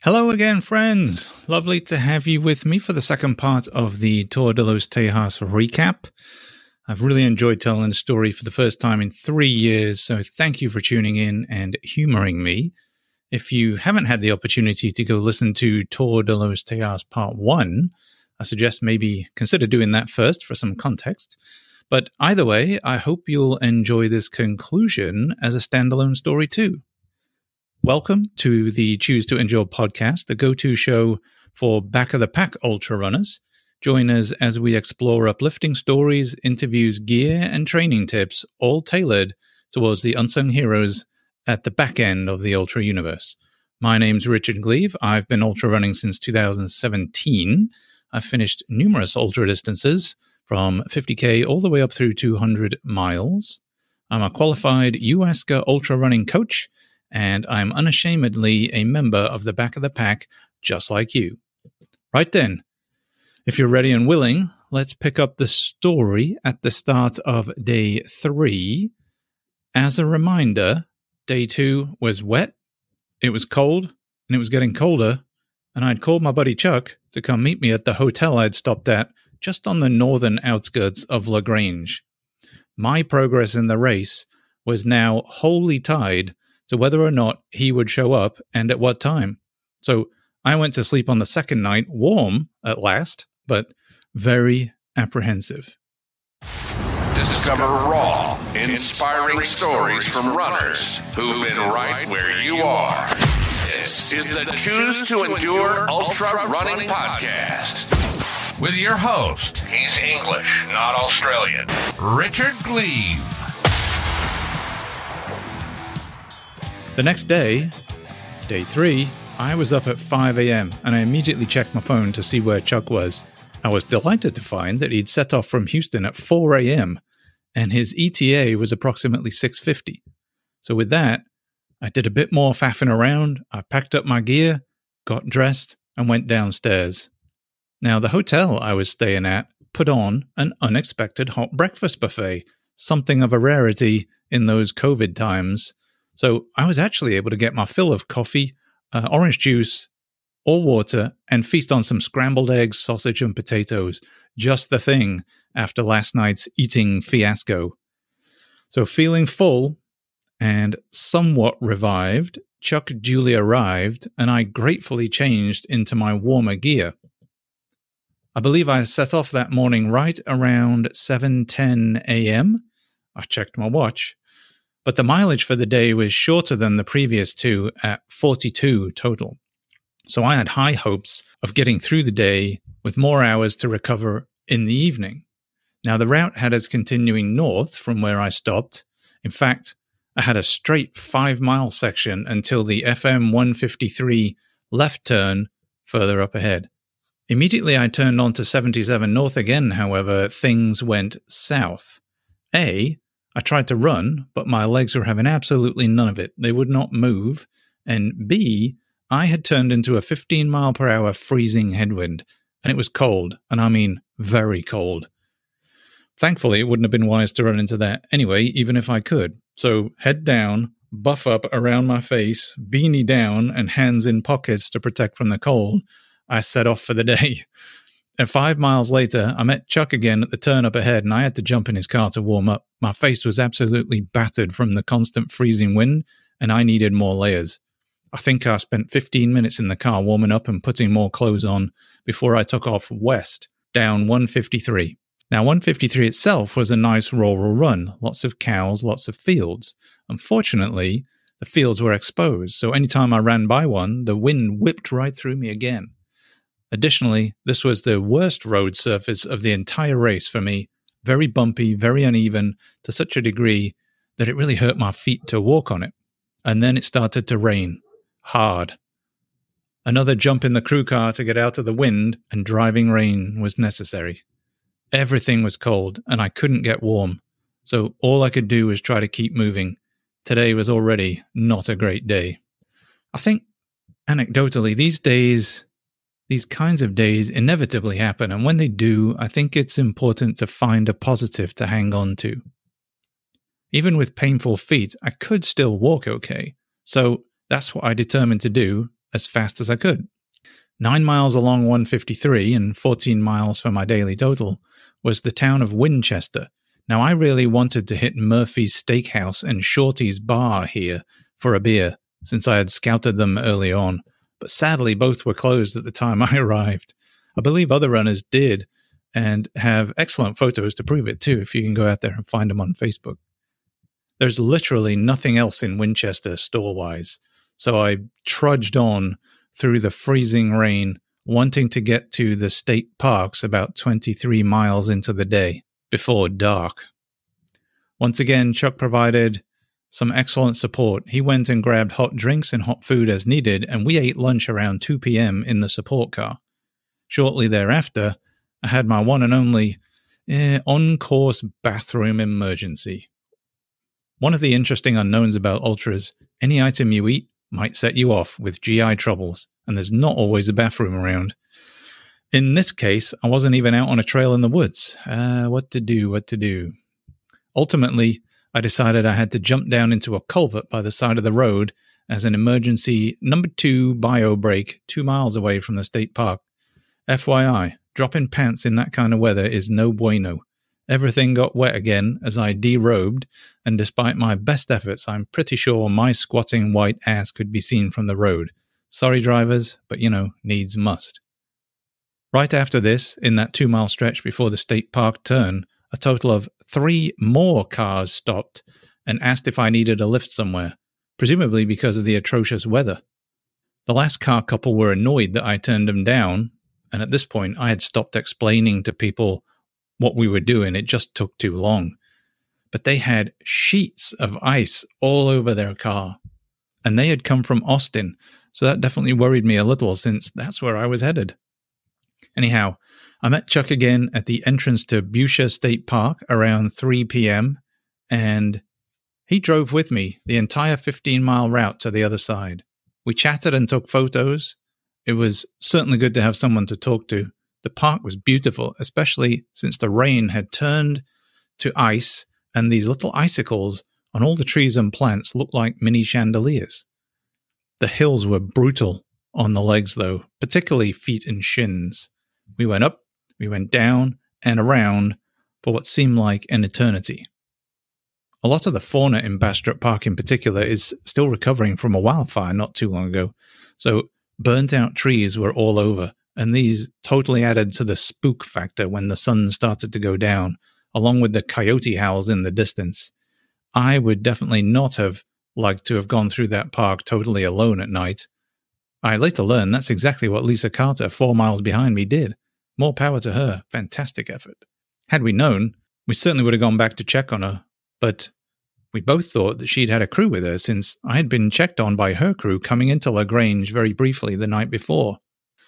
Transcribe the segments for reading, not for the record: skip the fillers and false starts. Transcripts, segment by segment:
Hello again, friends. Lovely to have you with me for the second part of the Tour de los Tejas recap. I've really enjoyed telling the story for the first time in 3 years, so thank you for tuning in and humoring me. If you haven't had the opportunity to go listen to Tour de los Tejas Part 1, I suggest maybe consider doing that first for some context. But either way, I hope you'll enjoy this conclusion as a standalone story too. Welcome to the Choose to Endure podcast, the go-to show for back-of-the-pack ultra runners. Join us as we explore uplifting stories, interviews, gear, and training tips, all tailored towards the unsung heroes at the back end of the ultra universe. My name's Richard Gleave. I've been ultra running since 2017. I've finished numerous ultra distances from 50K all the way up through 200 miles. I'm a qualified UASCA ultra running coach, and I'm unashamedly a member of the back of the pack, just like you. Right then, if you're ready and willing, let's pick up the story at the start of day 3. As a reminder, day 2 was wet, it was cold, and it was getting colder, and I'd called my buddy Chuck to come meet me at the hotel I'd stopped at just on the northern outskirts of LaGrange. My progress in the race was now wholly tied to whether or not he would show up and at what time. So I went to sleep on the second night, warm at last, but very apprehensive. Discover raw, inspiring stories from runners who've been right where you are. This is the Choose to Endure Ultra Running Podcast with your host. He's English, not Australian. Richard Gleave. The next day, day 3, I was up at 5 a.m. and I immediately checked my phone to see where Chuck was. I was delighted to find that he'd set off from Houston at 4 a.m. and his ETA was approximately 6:50. So with that, I did a bit more faffing around, I packed up my gear, got dressed, and went downstairs. Now, the hotel I was staying at put on an unexpected hot breakfast buffet, something of a rarity in those COVID times. So I was actually able to get my fill of coffee, orange juice, all water, and feast on some scrambled eggs, sausage, and potatoes. Just the thing after last night's eating fiasco. So feeling full and somewhat revived, Chuck duly arrived, and I gratefully changed into my warmer gear. I believe I set off that morning right around 7:10 a.m. I checked my watch. But the mileage for the day was shorter than the previous 2 at 42 total. So I had high hopes of getting through the day with more hours to recover in the evening. Now, the route had us continuing north from where I stopped. In fact, I had a straight 5-mile section until the FM 153 left turn further up ahead. Immediately I turned onto 77 North again, however, things went south. I tried to run, but my legs were having absolutely none of it. They would not move. And B, I had turned into a 15-mile-per-hour freezing headwind, and it was cold, and I mean very cold. Thankfully, it wouldn't have been wise to run into that anyway, even if I could. So head down, buff up around my face, beanie down, and hands in pockets to protect from the cold, I set off for the day. And 5 miles later, I met Chuck again at the turn up ahead, and I had to jump in his car to warm up. My face was absolutely battered from the constant freezing wind, and I needed more layers. I think I spent 15 minutes in the car warming up and putting more clothes on before I took off west, down 153. Now, 153 itself was a nice rural run, lots of cows, lots of fields. Unfortunately, the fields were exposed, so anytime I ran by one, the wind whipped right through me again. Additionally, this was the worst road surface of the entire race for me. Very bumpy, very uneven, to such a degree that it really hurt my feet to walk on it. And then it started to rain. Hard. Another jump in the crew car to get out of the wind, and driving rain was necessary. Everything was cold, and I couldn't get warm. So all I could do was try to keep moving. Today was already not a great day. I think, anecdotally, these kinds of days inevitably happen, and when they do, I think it's important to find a positive to hang on to. Even with painful feet, I could still walk okay. So that's what I determined to do, as fast as I could. 9 miles along 153 and 14 miles for my daily total was the town of Winchester. Now, I really wanted to hit Murphy's Steakhouse and Shorty's Bar here for a beer, since I had scouted them early on, but sadly both were closed at the time I arrived. I believe other runners did, and have excellent photos to prove it too, if you can go out there and find them on Facebook. There's literally nothing else in Winchester store-wise, so I trudged on through the freezing rain, wanting to get to the state parks about 23 miles into the day, before dark. Once again, Chuck provided some excellent support. He went and grabbed hot drinks and hot food as needed, and we ate lunch around 2 p.m. in the support car. Shortly thereafter, I had my one and only on-course bathroom emergency. One of the interesting unknowns about ultras, any item you eat might set you off with GI troubles, and there's not always a bathroom around. In this case, I wasn't even out on a trail in the woods. What to do? Ultimately, I decided I had to jump down into a culvert by the side of the road as an emergency number 2 bio break 2 miles away from the state park. FYI, dropping pants in that kind of weather is no bueno. Everything got wet again as I derobed, and despite my best efforts, I'm pretty sure my squatting white ass could be seen from the road. Sorry, drivers, but needs must. Right after this, in that 2-mile stretch before the state park turn, a total of 3 more cars stopped and asked if I needed a lift somewhere, presumably because of the atrocious weather. The last car couple were annoyed that I turned them down, and at this point I had stopped explaining to people what we were doing. It just took too long. But they had sheets of ice all over their car, and they had come from Austin, so that definitely worried me a little since that's where I was headed. Anyhow, I met Chuck again at the entrance to Busha State Park around 3 p.m., and he drove with me the entire 15-mile route to the other side. We chatted and took photos. It was certainly good to have someone to talk to. The park was beautiful, especially since the rain had turned to ice, and these little icicles on all the trees and plants looked like mini chandeliers. The hills were brutal on the legs, though, particularly feet and shins. We went up, we went down, and around for what seemed like an eternity. A lot of the fauna in Bastrop Park in particular is still recovering from a wildfire not too long ago, so burnt-out trees were all over, and these totally added to the spook factor when the sun started to go down, along with the coyote howls in the distance. I would definitely not have liked to have gone through that park totally alone at night. I later learned that's exactly what Lisa Carter, 4 miles behind me, did. More power to her. Fantastic effort. Had we known, we certainly would have gone back to check on her, but we both thought that she'd had a crew with her since I had been checked on by her crew coming into LaGrange very briefly the night before.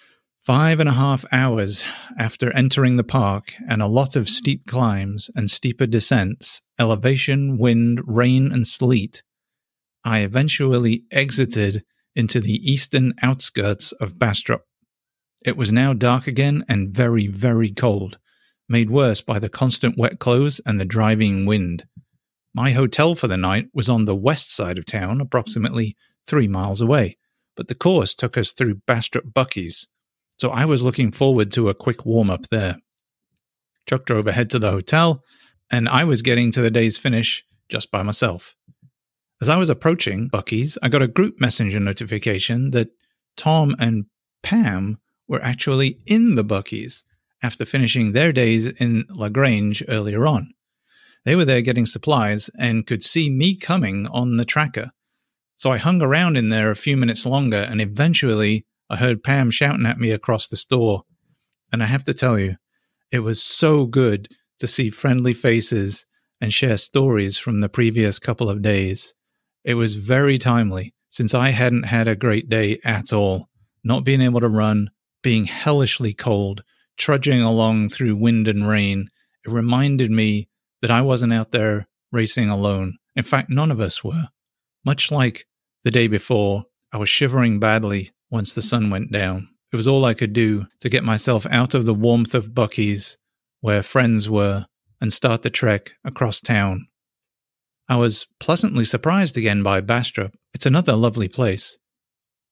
5.5 hours after entering the park and a lot of steep climbs and steeper descents, elevation, wind, rain, and sleet, I eventually exited into the eastern outskirts of Bastrop. It was now dark again and very, very cold, made worse by the constant wet clothes and the driving wind. My hotel for the night was on the west side of town, approximately 3 miles away, but the course took us through Bastrop Buc-ee's, so I was looking forward to a quick warm-up there. Chuck drove ahead to the hotel, and I was getting to the day's finish just by myself. As I was approaching Buc-ee's, I got a group messenger notification that Tom and Pam were actually in the Buc-ee's after finishing their days in LaGrange earlier on. They were there getting supplies and could see me coming on the tracker. So I hung around in there a few minutes longer, and eventually I heard Pam shouting at me across the store. And I have to tell you, it was so good to see friendly faces and share stories from the previous couple of days. It was very timely, since I hadn't had a great day at all. Not being able to run, being hellishly cold, trudging along through wind and rain, it reminded me that I wasn't out there racing alone. In fact, none of us were. Much like the day before, I was shivering badly once the sun went down. It was all I could do to get myself out of the warmth of Buc-ee's, where friends were, and start the trek across town. I was pleasantly surprised again by Bastrop. It's another lovely place.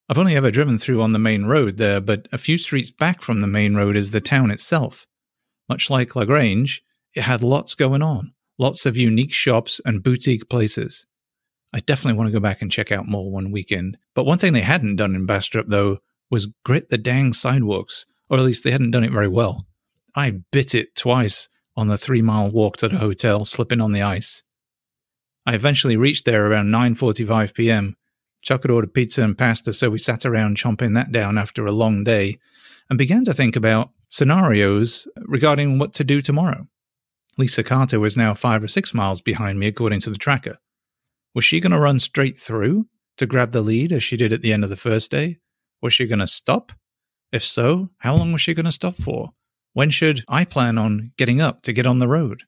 I've only ever driven through on the main road there, but a few streets back from the main road is the town itself. Much like LaGrange, it had lots going on, lots of unique shops and boutique places. I definitely want to go back and check out more one weekend. But one thing they hadn't done in Bastrop, though, was grit the dang sidewalks, or at least they hadn't done it very well. I bit it twice on the 3-mile walk to the hotel, slipping on the ice. I eventually reached there around 9:45 p.m. Chuck had ordered pizza and pasta, so we sat around chomping that down after a long day and began to think about scenarios regarding what to do tomorrow. Lisa Carter was now 5 or 6 miles behind me, according to the tracker. Was she going to run straight through to grab the lead as she did at the end of the first day? Was she going to stop? If so, how long was she going to stop for? When should I plan on getting up to get on the road?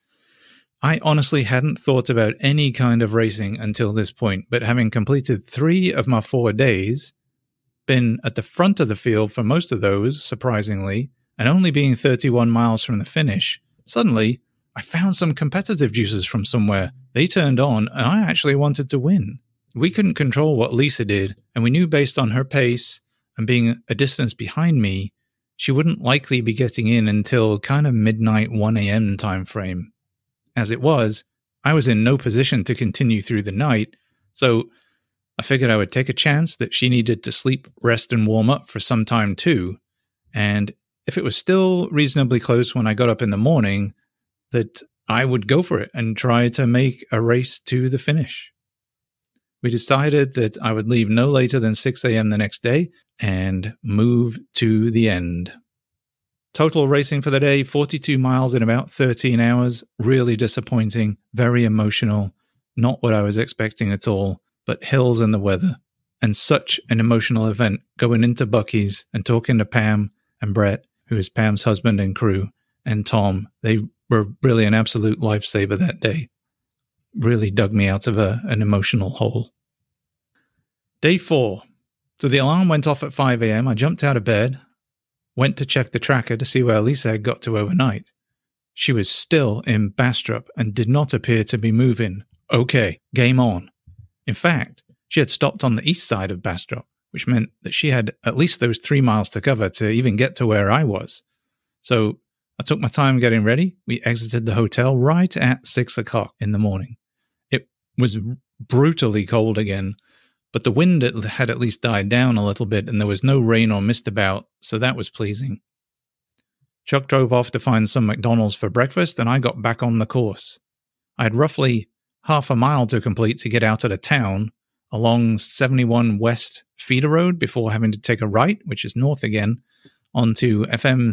I honestly hadn't thought about any kind of racing until this point, but having completed 3 of my 4 days, been at the front of the field for most of those, surprisingly, and only being 31 miles from the finish, suddenly I found some competitive juices from somewhere. They turned on, and I actually wanted to win. We couldn't control what Lisa did, and we knew based on her pace and being a distance behind me, she wouldn't likely be getting in until kind of midnight 1 a.m. time frame. As it was, I was in no position to continue through the night, so I figured I would take a chance that she needed to sleep, rest, and warm up for some time too, and if it was still reasonably close when I got up in the morning, that I would go for it and try to make a race to the finish. We decided that I would leave no later than 6 a.m. the next day and move to the end. Total racing for the day, 42 miles in about 13 hours. Really disappointing, very emotional, not what I was expecting at all, but hills and the weather. And such an emotional event going into Buc-ee's and talking to Pam and Brett, who is Pam's husband and crew, and Tom. They were really an absolute lifesaver that day. Really dug me out of an emotional hole. Day 4. So the alarm went off at 5 a.m. I jumped out of bed, went to check the tracker to see where Lisa had got to overnight. She was still in Bastrop and did not appear to be moving. Okay, game on. In fact, she had stopped on the east side of Bastrop, which meant that she had at least those 3 miles to cover to even get to where I was. So I took my time getting ready. We exited the hotel right at 6 o'clock in the morning. It was brutally cold again, but the wind had at least died down a little bit and there was no rain or mist about, so that was pleasing. Chuck drove off to find some McDonald's for breakfast and I got back on the course. I had roughly half a mile to complete to get out of the town along 71 West Feeder Road before having to take a right, which is north again, onto FM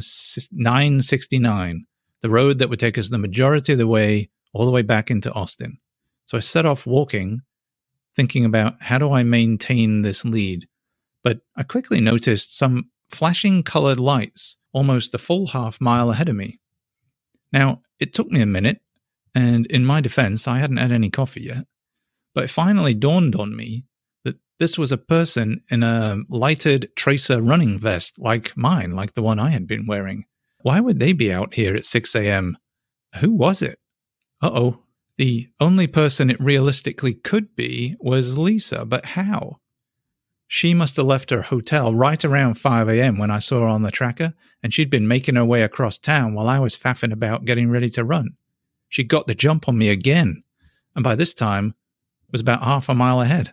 969, the road that would take us the majority of the way all the way back into Austin. So I set off walking, thinking about how do I maintain this lead. But I quickly noticed some flashing colored lights almost a full half mile ahead of me. Now, it took me a minute, and in my defense, I hadn't had any coffee yet. But it finally dawned on me that this was a person in a lighted tracer running vest like mine, like the one I had been wearing. Why would they be out here at 6 a.m.? Who was it? Uh-oh. The only person it realistically could be was Lisa, but how? She must have left her hotel right around 5 a.m. when I saw her on the tracker, and she'd been making her way across town while I was faffing about getting ready to run. She got the jump on me again, and by this time was about half a mile ahead.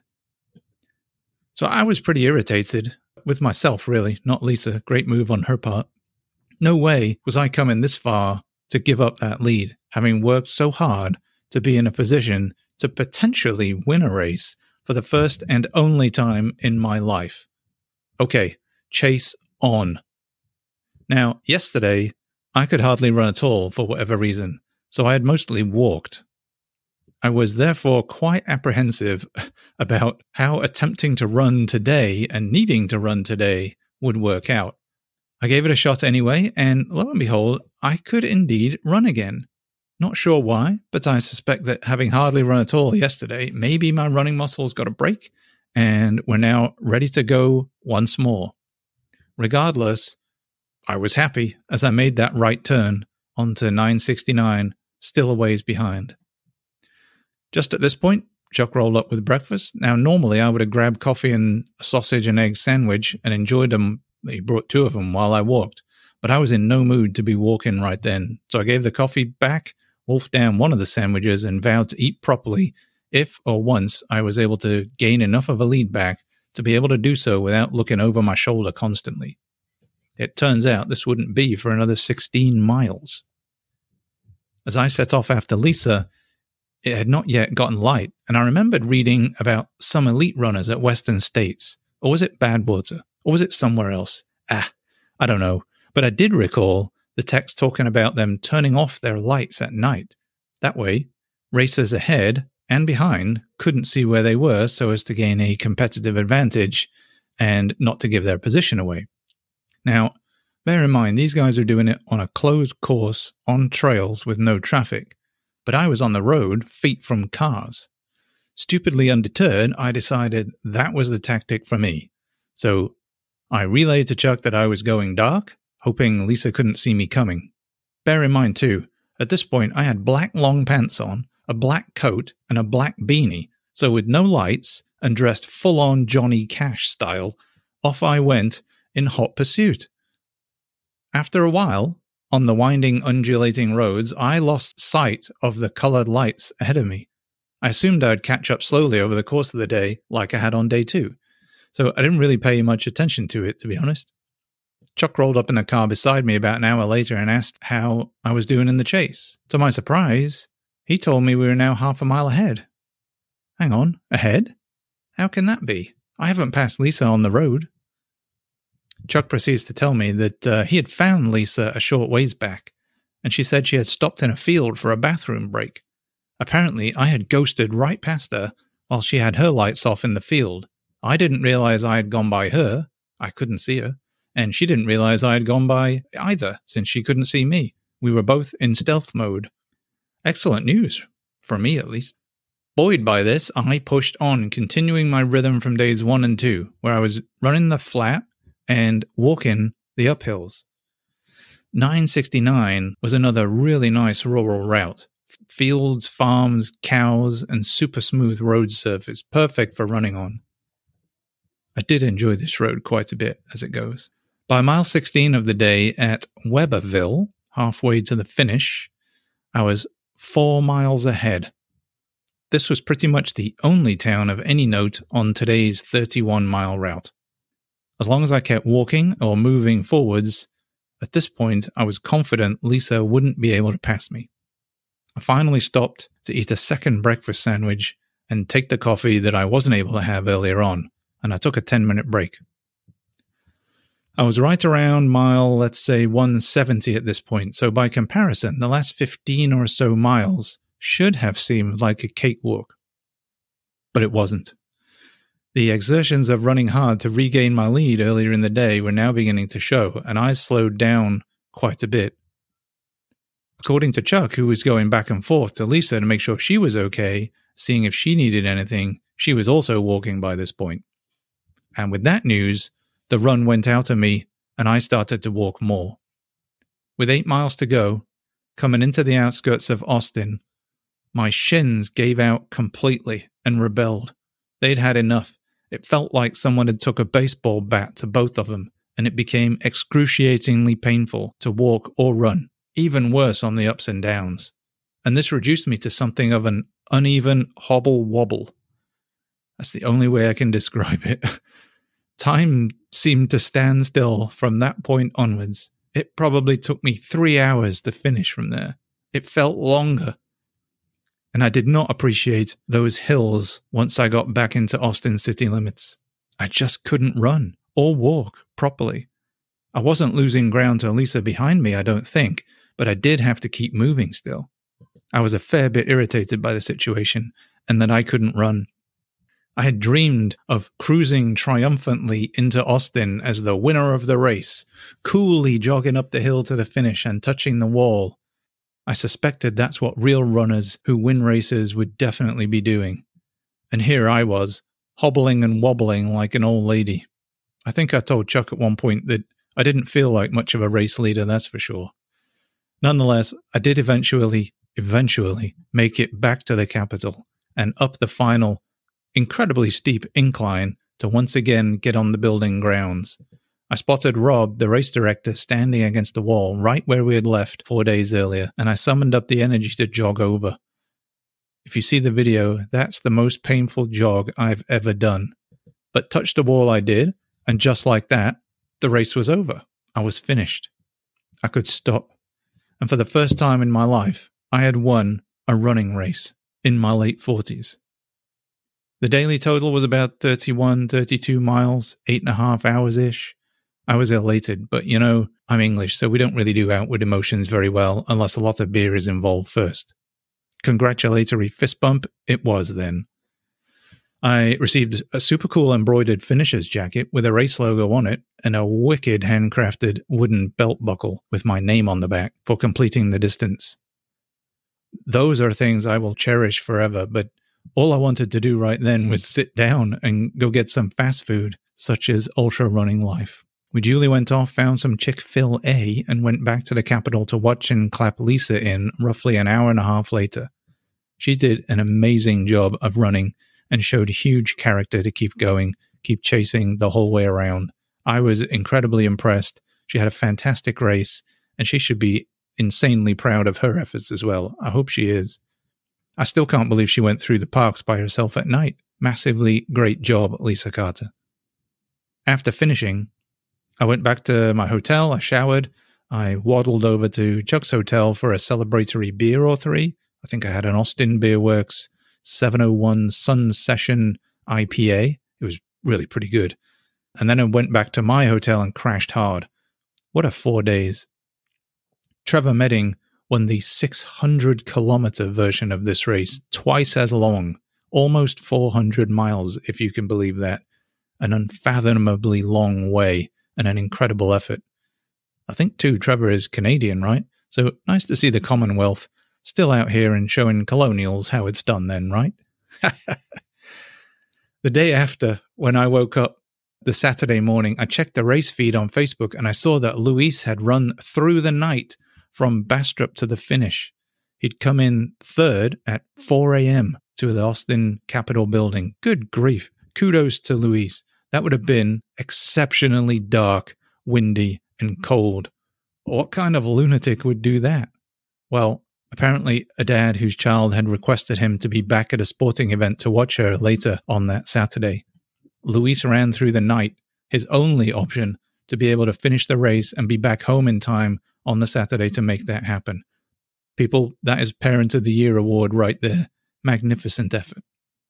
So I was pretty irritated with myself, really, not Lisa. Great move on her part. No way was I coming this far to give up that lead, having worked so hard to be in a position to potentially win a race for the first and only time in my life. Okay, chase on. Now, yesterday, I could hardly run at all for whatever reason, so I had mostly walked. I was therefore quite apprehensive about how attempting to run today and needing to run today would work out. I gave it a shot anyway, and lo and behold, I could indeed run again. Not sure why, but I suspect that having hardly run at all yesterday, maybe my running muscles got a break, and we're now ready to go once more. Regardless, I was happy as I made that right turn onto 969, still a ways behind. Just at this point, Chuck rolled up with breakfast. Now, normally I would have grabbed coffee and a sausage and egg sandwich and enjoyed them. He brought 2 of them while I walked, but I was in no mood to be walking right then. So I gave the coffee back, wolfed down one of the sandwiches, and vowed to eat properly if or once I was able to gain enough of a lead back to be able to do so without looking over my shoulder constantly. It turns out this wouldn't be for another 16 miles. As I set off after Lisa, it had not yet gotten light, and I remembered reading about some elite runners at Western States. Or was it Badwater? Or was it somewhere else? I don't know. But I did recall the text talking about them turning off their lights at night. That way, racers ahead and behind couldn't see where they were so as to gain a competitive advantage and not to give their position away. Now, bear in mind, these guys are doing it on a closed course on trails with no traffic. But I was on the road, feet from cars. Stupidly undeterred, I decided that was the tactic for me. So I relayed to Chuck that I was going dark, hoping Lisa couldn't see me coming. Bear in mind, too, at this point I had black long pants on, a black coat, and a black beanie. So with no lights and dressed full-on Johnny Cash style, off I went in hot pursuit. After a while, on the winding, undulating roads, I lost sight of the colored lights ahead of me. I assumed I'd catch up slowly over the course of the day, like I had on day 2. So I didn't really pay much attention to it, to be honest. Chuck rolled up in the car beside me about an hour later and asked how I was doing in the chase. To my surprise, he told me we were now half a mile ahead. Hang on, ahead? How can that be? I haven't passed Lisa on the road. Chuck proceeds to tell me that he had found Lisa a short ways back, and she said she had stopped in a field for a bathroom break. Apparently, I had ghosted right past her while she had her lights off in the field. I didn't realize I had gone by her. I couldn't see her. And she didn't realize I had gone by either, since she couldn't see me. We were both in stealth mode. Excellent news, for me at least. Buoyed by this, I pushed on, continuing my rhythm from days 1 and 2, where I was running the flat and walking the uphills. 969 was another really nice rural route. Fields, farms, cows, and super smooth road surface, perfect for running on. I did enjoy this road quite a bit as it goes. By mile 16 of the day at Weberville, halfway to the finish, I was 4 miles ahead. This was pretty much the only town of any note on today's 31-mile route. As long as I kept walking or moving forwards, at this point I was confident Lisa wouldn't be able to pass me. I finally stopped to eat a second breakfast sandwich and take the coffee that I wasn't able to have earlier on, and I took a 10-minute break. I was right around mile, let's say 170 at this point, so by comparison, the last 15 or so miles should have seemed like a cakewalk. But it wasn't. The exertions of running hard to regain my lead earlier in the day were now beginning to show, and I slowed down quite a bit. According to Chuck, who was going back and forth to Lisa to make sure she was okay, seeing if she needed anything, she was also walking by this point. And with that news, the run went out of me, and I started to walk more. With 8 miles to go, coming into the outskirts of Austin, my shins gave out completely and rebelled. They'd had enough. It felt like someone had took a baseball bat to both of them, and it became excruciatingly painful to walk or run, even worse on the ups and downs. And this reduced me to something of an uneven hobble-wobble. That's the only way I can describe it. Time seemed to stand still from that point onwards. It probably took me 3 hours to finish from there. It felt longer. And I did not appreciate those hills once I got back into Austin city limits. I just couldn't run or walk properly. I wasn't losing ground to Lisa behind me, I don't think, but I did have to keep moving still. I was a fair bit irritated by the situation and that I couldn't run. I had dreamed of cruising triumphantly into Austin as the winner of the race, coolly jogging up the hill to the finish and touching the wall. I suspected that's what real runners who win races would definitely be doing. And here I was, hobbling and wobbling like an old lady. I think I told Chuck at one point that I didn't feel like much of a race leader, that's for sure. Nonetheless, I did eventually make it back to the capital, and up the final, incredibly steep incline to once again get on the building grounds. I spotted Rob, the race director, standing against the wall right where we had left 4 days earlier, and I summoned up the energy to jog over. If you see the video, that's the most painful jog I've ever done. But touch the wall I did, and just like that, the race was over. I was finished. I could stop. And for the first time in my life, I had won a running race in my late 40s. The daily total was about 31, 32 miles, 8.5 hours-ish. I was elated, but I'm English, so we don't really do outward emotions very well unless a lot of beer is involved first. Congratulatory fist bump it was then. I received a super cool embroidered finisher's jacket with a race logo on it and a wicked handcrafted wooden belt buckle with my name on the back for completing the distance. Those are things I will cherish forever, but all I wanted to do right then was sit down and go get some fast food, such as ultra running life. We duly went off, found some Chick-fil-A, and went back to the Capitol to watch and clap Lisa in roughly an hour and a half later. She did an amazing job of running and showed huge character to keep going, keep chasing the whole way around. I was incredibly impressed. She had a fantastic race, and she should be insanely proud of her efforts as well. I hope she is. I still can't believe she went through the parks by herself at night. Massively great job, Lisa Carter. After finishing, I went back to my hotel, I showered, I waddled over to Chuck's Hotel for a celebratory beer or three. I think I had an Austin Beer Works 701 Sun Session IPA. It was really pretty good. And then I went back to my hotel and crashed hard. What a 4 days. Trevor Medding won the 600-kilometer version of this race, twice as long, almost 400 miles, if you can believe that. An unfathomably long way. And an incredible effort. I think, too, Trevor is Canadian, right? So nice to see the Commonwealth still out here and showing colonials how it's done then, right? The day after, when I woke up the Saturday morning, I checked the race feed on Facebook and I saw that Luis had run through the night from Bastrop to the finish. He'd come in third at 4 a.m. to the Austin Capitol building. Good grief. Kudos to Luis. That would have been exceptionally dark, windy, and cold. What kind of lunatic would do that? Well, apparently a dad whose child had requested him to be back at a sporting event to watch her later on that Saturday. Luis ran through the night, his only option to be able to finish the race and be back home in time on the Saturday to make that happen. People, that is Parent of the Year award right there. Magnificent effort.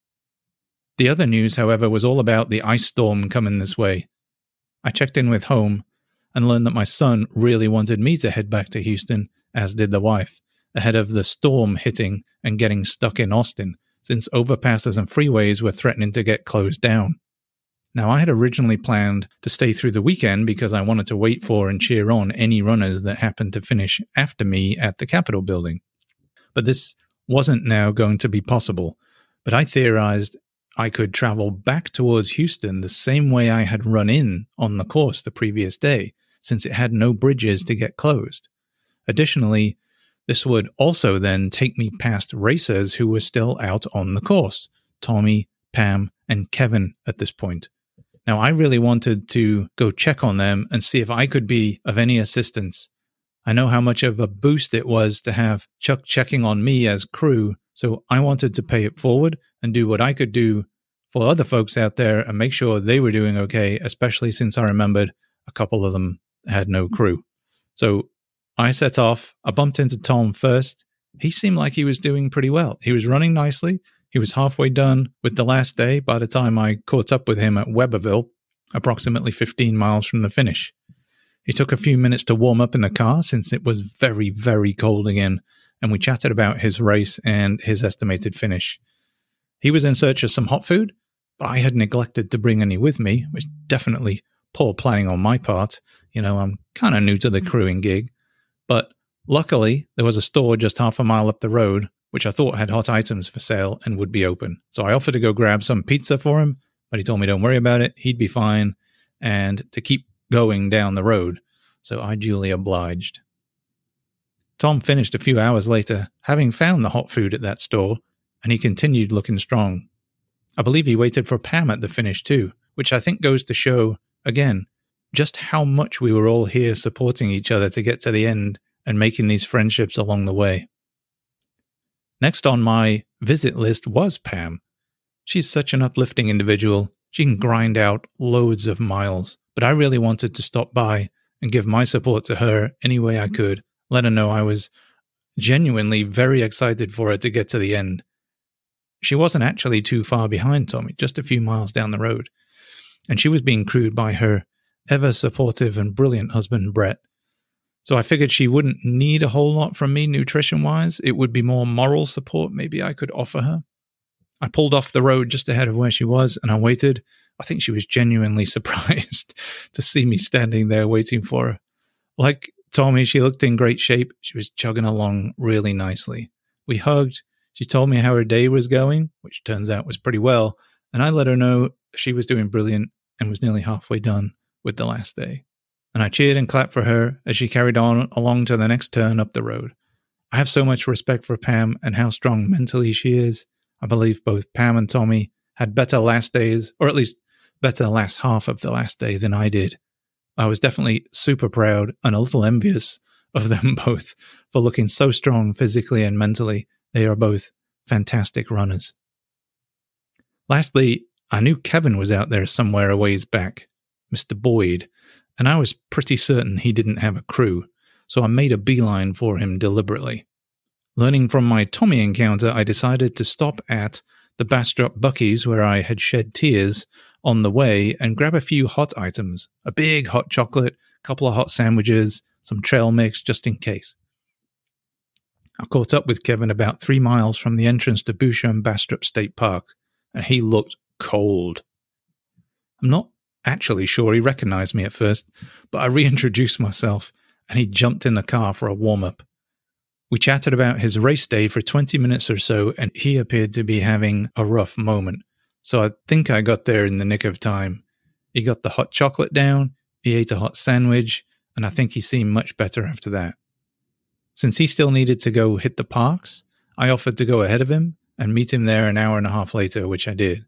The other news, however, was all about the ice storm coming this way. I checked in with home and learned that my son really wanted me to head back to Houston, as did the wife, ahead of the storm hitting and getting stuck in Austin, since overpasses and freeways were threatening to get closed down. Now, I had originally planned to stay through the weekend because I wanted to wait for and cheer on any runners that happened to finish after me at the Capitol building. But this wasn't now going to be possible, but I theorized I could travel back towards Houston the same way I had run in on the course the previous day, since it had no bridges to get closed. Additionally, this would also then take me past racers who were still out on the course, Tommy, Pam, and Kevin at this point. Now, I really wanted to go check on them and see if I could be of any assistance. I know how much of a boost it was to have Chuck checking on me as crew, so I wanted to pay it forward and do what I could do for other folks out there and make sure they were doing okay, especially since I remembered a couple of them had no crew. So I set off. I bumped into Tom first. He seemed like he was doing pretty well. He was running nicely. He was halfway done with the last day by the time I caught up with him at Weberville, approximately 15 miles from the finish. He took a few minutes to warm up in the car since it was very, very cold again, and we chatted about his race and his estimated finish. He was in search of some hot food, but I had neglected to bring any with me, which definitely poor planning on my part. I'm kind of new to the crewing gig. But luckily, there was a store just half a mile up the road, which I thought had hot items for sale and would be open. So I offered to go grab some pizza for him, but he told me don't worry about it, he'd be fine, and to keep going down the road. So I duly obliged. Tom finished a few hours later, having found the hot food at that store, and he continued looking strong. I believe he waited for Pam at the finish too, which I think goes to show, again, just how much we were all here supporting each other to get to the end and making these friendships along the way. Next on my visit list was Pam. She's such an uplifting individual. She can grind out loads of miles, but I really wanted to stop by and give my support to her any way I could, let her know I was genuinely very excited for her to get to the end. She wasn't actually too far behind Tommy, just a few miles down the road, and she was being crewed by her ever-supportive and brilliant husband, Brett. So I figured she wouldn't need a whole lot from me nutrition-wise. It would be more moral support maybe I could offer her. I pulled off the road just ahead of where she was, and I waited. I think she was genuinely surprised to see me standing there waiting for her. Like Tommy, she looked in great shape. She was chugging along really nicely. We hugged. She told me how her day was going, which turns out was pretty well, and I let her know she was doing brilliant and was nearly halfway done with the last day. And I cheered and clapped for her as she carried on along to the next turn up the road. I have so much respect for Pam and how strong mentally she is. I believe both Pam and Tommy had better last days, or at least better last half of the last day than I did. I was definitely super proud and a little envious of them both for looking so strong physically and mentally. They are both fantastic runners. Lastly, I knew Kevin was out there somewhere a ways back, Mr. Boyd, and I was pretty certain he didn't have a crew, so I made a beeline for him deliberately. Learning from my Tommy encounter, I decided to stop at the Bastrop Buc-ee's where I had shed tears on the way and grab a few hot items, a big hot chocolate, a couple of hot sandwiches, some trail mix just in case. I caught up with Kevin about 3 miles from the entrance to Boucher Bastrop State Park, and he looked cold. I'm not actually sure he recognized me at first, but I reintroduced myself, and he jumped in the car for a warm-up. We chatted about his race day for 20 minutes or so, and he appeared to be having a rough moment, so I think I got there in the nick of time. He got the hot chocolate down, he ate a hot sandwich, and I think he seemed much better after that. Since he still needed to go hit the parks, I offered to go ahead of him and meet him there an hour and a half later, which I did.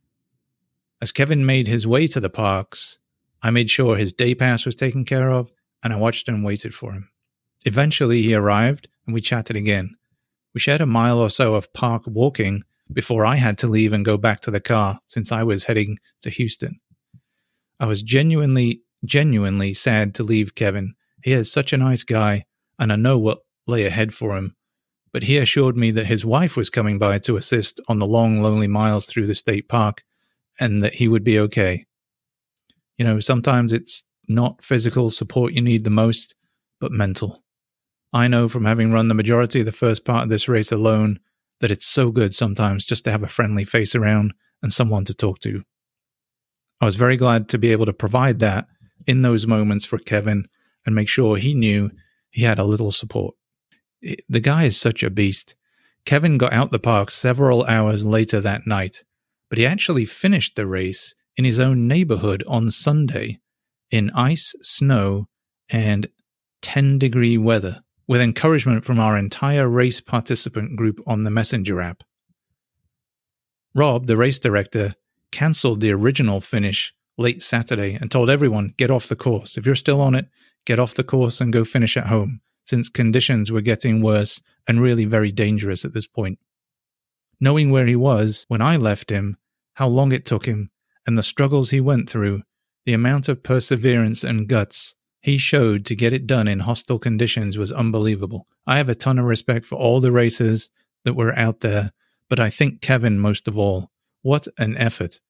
As Kevin made his way to the parks, I made sure his day pass was taken care of, and I watched and waited for him. Eventually he arrived, and we chatted again. We shared a mile or so of park walking before I had to leave and go back to the car, since I was heading to Houston. I was genuinely sad to leave Kevin. He is such a nice guy, and I know what lay ahead for him. But he assured me that his wife was coming by to assist on the long, lonely miles through the state park, and that he would be okay. You know, sometimes it's not physical support you need the most, but mental. I know from having run the majority of the first part of this race alone that it's so good sometimes just to have a friendly face around and someone to talk to. I was very glad to be able to provide that in those moments for Kevin and make sure he knew he had a little support. The guy is such a beast. Kevin got out the park several hours later that night, but he actually finished the race in his own neighborhood on Sunday in ice, snow, and 10-degree weather, with encouragement from our entire race participant group on the Messenger app. Rob, the race director, cancelled the original finish late Saturday and told everyone, get off the course. If you're still on it, get off the course and go finish at home, since conditions were getting worse and really very dangerous at this point. Knowing where he was when I left him, how long it took him, and the struggles he went through, the amount of perseverance and guts he showed to get it done in hostile conditions was unbelievable. I have a ton of respect for all the racers that were out there, but I think Kevin most of all. What an effort.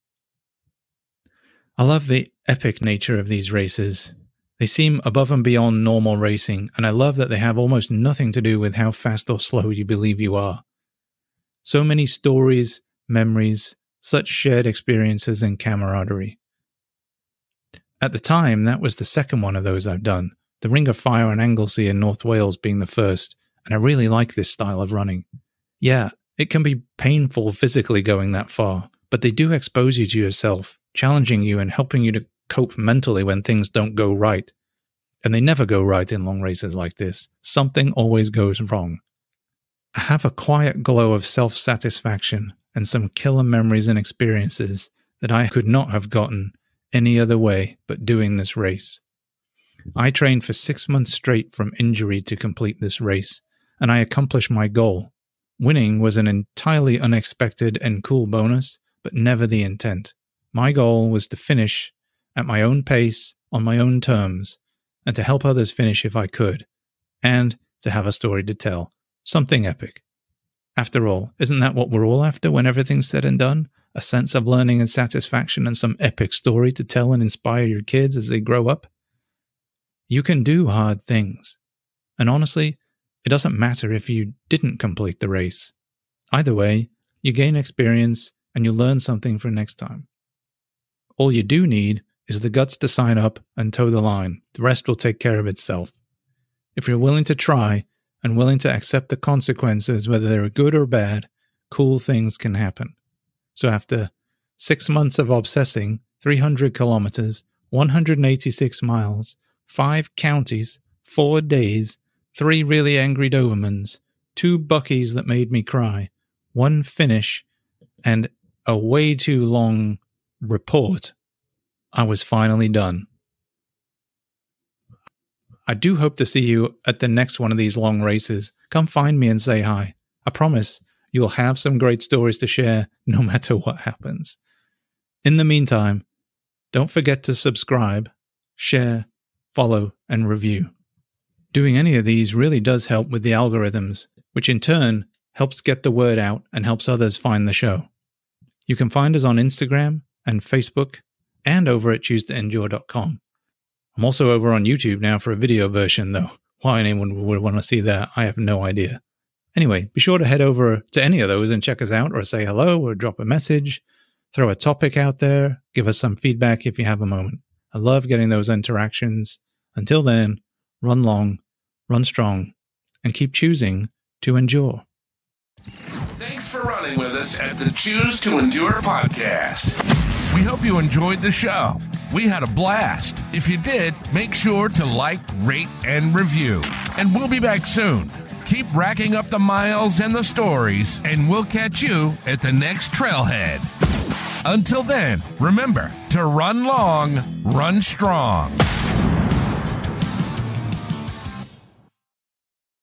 I love the epic nature of these races. They seem above and beyond normal racing, and I love that they have almost nothing to do with how fast or slow you believe you are. So many stories, memories, such shared experiences and camaraderie. At the time, that was the second one of those I've done, the Ring of Fire and Anglesey in North Wales being the first, and I really like this style of running. Yeah, it can be painful physically going that far, but they do expose you to yourself, challenging you and helping you to cope mentally when things don't go right. And they never go right in long races like this. Something always goes wrong. I have a quiet glow of self-satisfaction and some killer memories and experiences that I could not have gotten any other way but doing this race. I trained for 6 months straight from injury to complete this race, and I accomplished my goal. Winning was an entirely unexpected and cool bonus, but never the intent. My goal was to finish at my own pace, on my own terms, and to help others finish if I could, and to have a story to tell. Something epic. After all, isn't that what we're all after when everything's said and done? A sense of learning and satisfaction and some epic story to tell and inspire your kids as they grow up? You can do hard things. And honestly, it doesn't matter if you didn't complete the race. Either way, you gain experience and you learn something for next time. All you do need is the guts to sign up and toe the line. The rest will take care of itself. If you're willing to try and willing to accept the consequences, whether they're good or bad, cool things can happen. So after 6 months of obsessing, 300 kilometers, 186 miles, 5 counties, 4 days, 3 really angry Dobermans, 2 Buckies that made me cry, 1 finish, and a way too long report, I was finally done. I do hope to see you at the next one of these long races. Come find me and say hi. I promise you'll have some great stories to share no matter what happens. In the meantime, don't forget to subscribe, share, follow, and review. Doing any of these really does help with the algorithms, which in turn helps get the word out and helps others find the show. You can find us on Instagram and Facebook and over at choosetoendure.com. I'm also over on YouTube now for a video version, though. Why anyone would want to see that, I have no idea. Anyway, be sure to head over to any of those and check us out, or say hello, or drop a message, throw a topic out there, give us some feedback if you have a moment. I love getting those interactions. Until then, run long, run strong, and keep choosing to endure. Thanks for running with us at the Choose to Endure podcast. We hope you enjoyed the show. We had a blast. If you did, make sure to like, rate, and review. And we'll be back soon. Keep racking up the miles and the stories, and we'll catch you at the next trailhead. Until then, remember to run long, run strong.